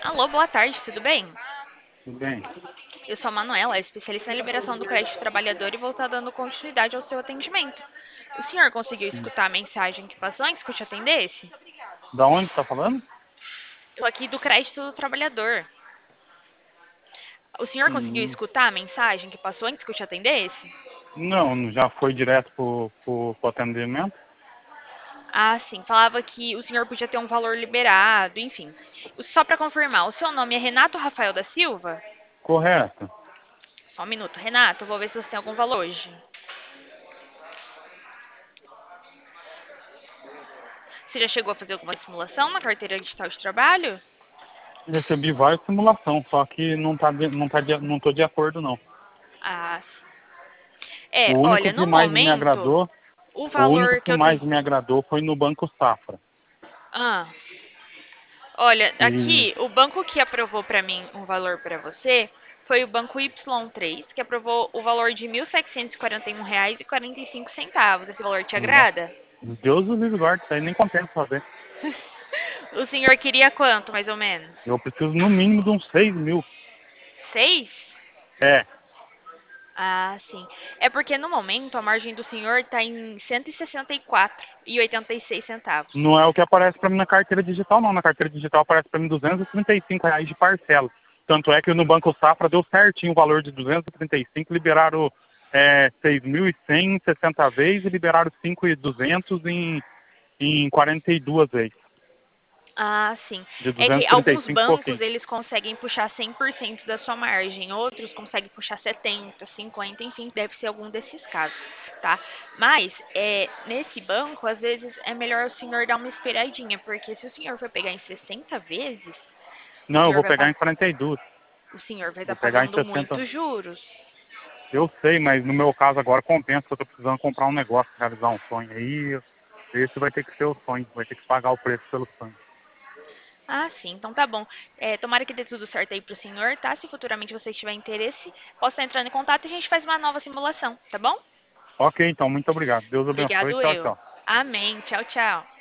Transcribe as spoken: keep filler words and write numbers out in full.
Alô, boa tarde, tudo bem? Tudo bem? Eu sou a Manuela, especialista em liberação do crédito trabalhador e vou estar dando continuidade ao seu atendimento. O senhor conseguiu Hum. escutar a mensagem que passou antes que eu te atendesse? Da onde está falando? Estou aqui do crédito do trabalhador. O senhor conseguiu Hum, escutar a mensagem que passou antes que eu te atendesse? Não, já foi direto pro, pro, pro atendimento? Ah, sim, falava que o senhor podia ter um valor liberado, enfim. Só para confirmar, o seu nome é Renato Rafael da Silva? Correto. Só um minuto. Renato, eu vou ver se você tem algum valor hoje. Você já chegou a fazer alguma simulação na carteira digital de trabalho? Recebi várias simulações, só que não tá, de- não tá de, não tô de acordo não. Ah, sim. O É, único olha, que no mais me momento, agradou, o o único valor que que eu tenho. mais me agradou foi no Banco Safra. Ah, olha, E aqui o banco que aprovou para mim um valor para você foi o banco Y três, que aprovou o valor de mil setecentos e quarenta e um reais e quarenta e cinco centavos. Esse valor te nossa, agrada? Deus os livre guarde, isso aí nem compensa fazer. O senhor queria quanto, mais ou menos? Eu preciso no mínimo de uns seis mil. Seis? É, Ah, sim. É porque no momento a margem do senhor está em cento e sessenta e quatro e oitenta e seis centavos. não é o que aparece para mim na carteira digital, não. Na carteira digital aparece para mim duzentos e trinta e cinco reais de parcela. Tanto é que no Banco Safra deu certinho o valor de duzentos e trinta e cinco, liberaram é, seis mil e cem em sessenta vezes e liberaram cinco mil e duzentos em, em quarenta e duas vezes. Ah, sim. De É que duzentos e trinta e alguns cinco bancos pouquinho. eles conseguem puxar cem por cento da sua margem, outros conseguem puxar setenta, cinquenta, enfim, deve ser algum desses casos, tá? Mas é, nesse banco, às vezes é melhor o senhor dar uma esperadinha, porque se o senhor for pegar em sessenta vezes, o Não, eu senhor vou vai pegar pa- em quarenta e duas. o senhor vai estar Vou pegar em pagando sessenta. muitos juros. Eu sei, mas no meu caso agora compensa que eu tô precisando comprar um negócio, realizar um sonho aí. Esse vai ter que ser o sonho, vai ter que pagar o preço pelo sonho. Ah, sim, então tá bom. É, tomara que dê tudo certo aí pro senhor, tá? Se futuramente você tiver interesse, posso estar entrando em contato e a gente faz uma nova simulação, tá bom? Ok, então, muito obrigado. Deus abençoe. Obrigado Tchau, eu. tchau. Amém. Tchau, tchau.